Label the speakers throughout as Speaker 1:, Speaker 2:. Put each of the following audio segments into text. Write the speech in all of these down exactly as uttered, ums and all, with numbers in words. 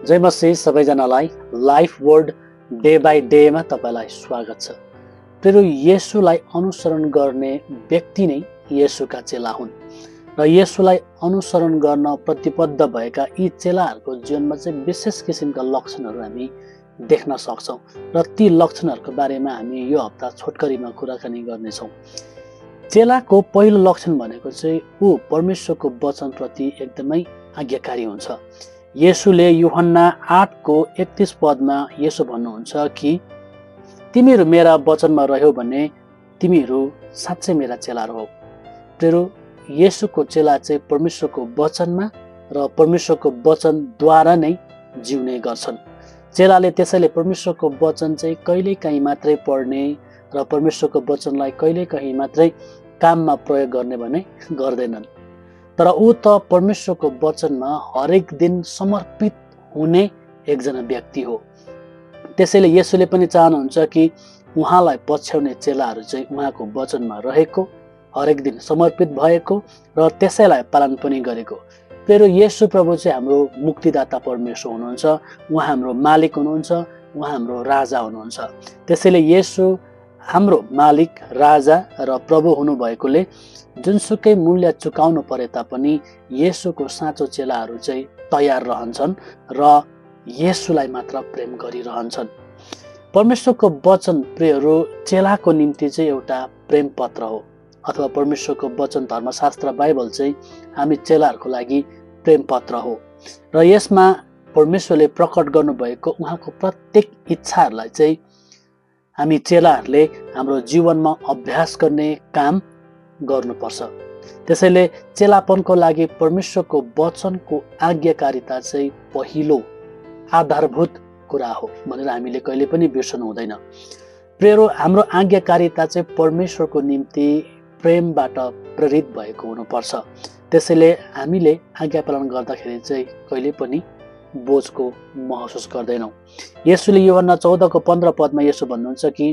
Speaker 1: जय मसीह सबैजनालाई life word day by डेमा तपाईँलाई स्वागत छ। प्रिय येशूलाई अनुसरण गर्ने व्यक्ति नै येशूका चेला हुन् र येशूलाई अनुसरण गर्न प्रतिबद्ध भएका यी चेलाहरूको जीवनमा चाहिँ विशेष किसिमका लक्षणहरू हामी देख्न सक्छौँ र ती लक्षणहरूको बारेमा हामी यो हप्ता छोटकरीमा कुराकानी गर्नेछौँ। चेलाको पहिलो लक्षण भनेको चाहिँ ऊ परमेश्वरको वचनप्रति एकदमै आज्ञाकारी हुन्छ। येशूले यूहन्ना आठ को एकतीस पदमा यसो भन्नुहुन्छ कि तिमीहरू मेरा वचनमा रह्यौ भने तिमीहरू साँच्चै मेरा चेलाहरू हौ। प्रिय येशूको चेला चाहिँ परमेश्वरको वचनमा र परमेश्वरको वचनद्वारा नै जिउने गर्छन्। चेलाले त्यसैले परमेश्वरको वचन चाहिँ कहिलेकाहीँ मात्रै पढ्ने र परमेश्वरको वचनलाई कहिलेकाहीँ मात्रै काममा प्रयोग गर्ने भने गर्दैनन्, तर ऊ त परमेश्वरको वचनमा हरेक दिन समर्पित हुने एकजना व्यक्ति हो। त्यसैले येशूले पनि चाहनुहुन्छ कि उहाँलाई पछ्याउने चेलाहरू चाहिँ उहाँको वचनमा रहेको, हरेक दिन समर्पित भएको र त्यसैलाई पालन पनि गरेको। फेरि येशू प्रभु चाहिँ हाम्रो मुक्तिदाता परमेश्वर हुनुहुन्छ, उहाँ हाम्रो मालिक हुनुहुन्छ, उहाँ हाम्रो राजा हुनुहुन्छ। त्यसैले येशू हाम्रो मालिक, राजा र प्रभु हुनुभएकोले जुनसुकै मूल्य चुकाउनु परे तापनि येशूको साँचो चेलाहरू चाहिँ तयार रहन्छन् र येशूलाई मात्र प्रेम गरिरहन्छन्। परमेश्वरको वचन प्रियहरू चेलाको निम्ति चाहिँ एउटा प्रेम पत्र हो, अथवा परमेश्वरको वचन धर्मशास्त्र बाइबल चाहिँ हामी चेलाहरूको लागि प्रेम पत्र हो र यसमा परमेश्वरले प्रकट गर्नुभएको उहाँको प्रत्येक इच्छाहरूलाई चाहिँ हामी चेलाहरूले हाम्रो जीवनमा अभ्यास गर्ने काम गर्नुपर्छ। त्यसैले चेलापनको लागि परमेश्वरको वचनको आज्ञाकारिता चाहिँ पहिलो आधारभूत कुरा हो भनेर हामीले कहिले पनि बिर्सनु हुँदैन। प्रियहरू, हाम्रो आज्ञाकारिता चाहिँ परमेश्वरको निम्ति प्रेमबाट प्रेरित भएको हुनुपर्छ। त्यसैले हामीले आज्ञा पालन गर्दाखेरि चाहिँ कहिले पनि बोझको महसुस गर्दैनौँ। येशूले यूहन्ना चौध को पन्ध्र पदमा यसो भन्नुहुन्छ कि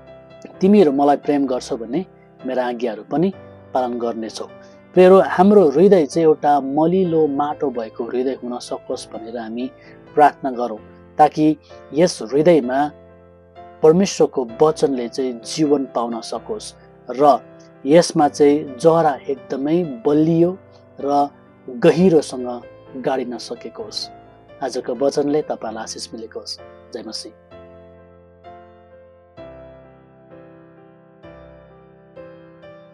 Speaker 1: तिमीहरू मलाई प्रेम गर्छौ भने मेरा आज्ञाहरू पनि पालन गर्नेछौ। प्रियहरू, हाम्रो हृदय चाहिँ एउटा मलिलो माटो भएको हृदय हुन सकोस् भनेर हामी प्रार्थना गरौँ, ताकि यस हृदयमा परमेश्वरको वचनले चाहिँ जीवन पाउन सकोस् र यसमा चाहिँ जरा एकदमै बलियो र गहिरोसँग गाडिन सकेको होस्। आजको वचनले तपाईँलाई आशिष मिलेको होस्। जय मसीह।